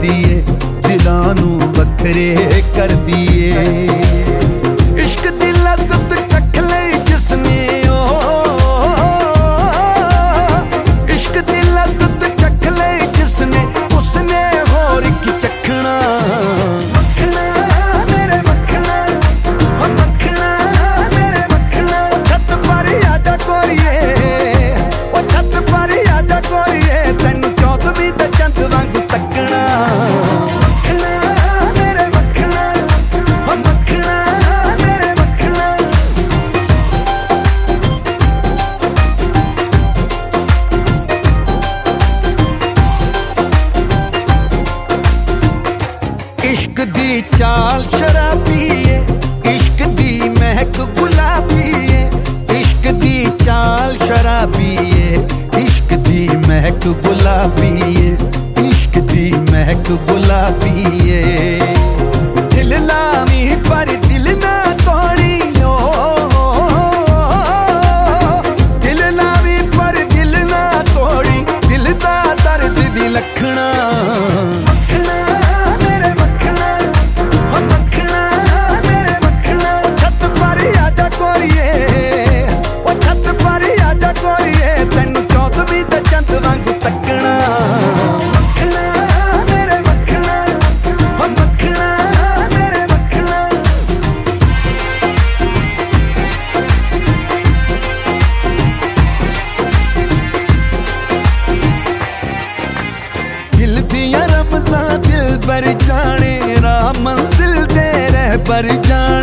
करदी ए, दिलां नू वखरे करदी ए। इश्क दी लज़्ज़त चख लई जिसने इश्क दी लज़्ज़त चख लई जिसने, उसने होर की चखना। इश्क दी चाल शराबी है, इश्क दी महक गुलाबी है। इश्क दी चाल शराबी है, इश्क दी महक गुलाबी है। इश्क दी महक गुलाबी है। दिल लावी पर दिल ना तोड़ी ओ, दिल लावी पर दिल ना तोड़ी, दिल दा दर्द दी लखना। दिल दियां रमज़ां दिल बर जाने, राह मंजिल दे रहबर जाने।